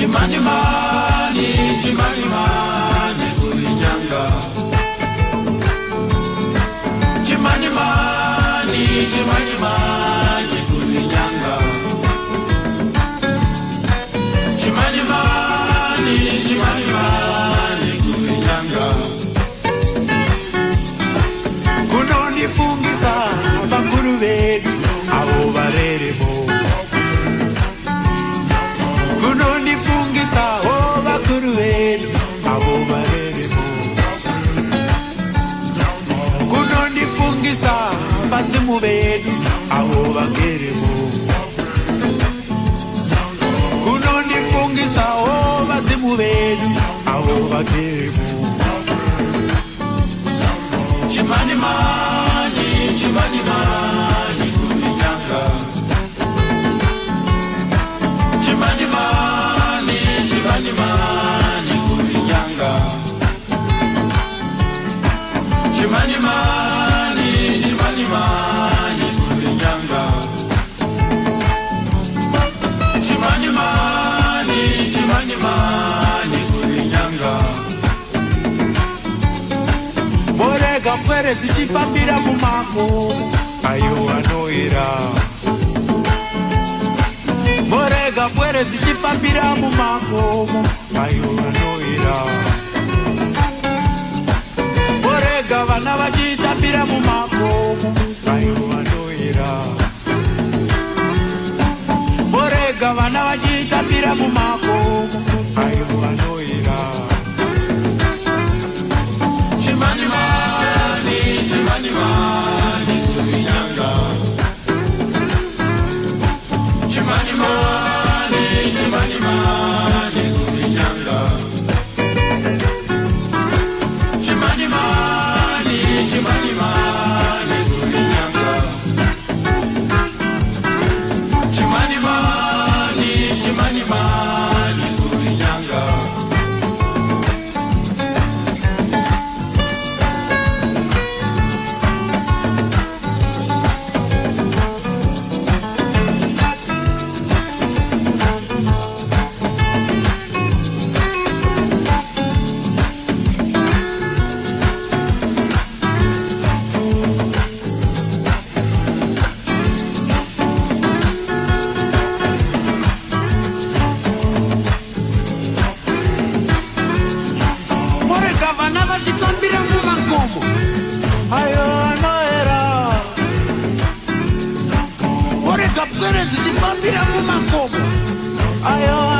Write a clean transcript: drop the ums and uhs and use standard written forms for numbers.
Chimani mani, chimani mani kuinyanga. Chimani mani, chimani mani kuinyanga. Chimani mani, chimani mani kuinyanga. Kunonifungisa bakuru bedu abo bareremo. Kunonifungisa o bakuru bedu abo bareremo. Kunonifungisa bazimu bedu abo bageremo. Kunonifungisa o bazimu bedu abo bageremo. Chimani mani, chimani mani kuinyanga. Chimani mani, chimani mani kuinyanga. Chimani mani, chimani mani kuinyanga. Chimani mani, chimani mani kuinyanga. Morega pwere zichifambira mumako ayo anoira. Morega pwere zichifambira mumako ayo anoira. Morega vana vachichambira mumako ayo anoira. Morega vana vachichambira mumako ayo anoira. Chimani mani, chimani mani kuinyanga. Chimani mani, chimani mani kuinyanga. Chimani mani, chimani mani kuinyanga. Chimani mani, chimani mani kuinyanga. Chitambira mumakomo ayo anoera. Morega pwere zichifambira mumakomo ayo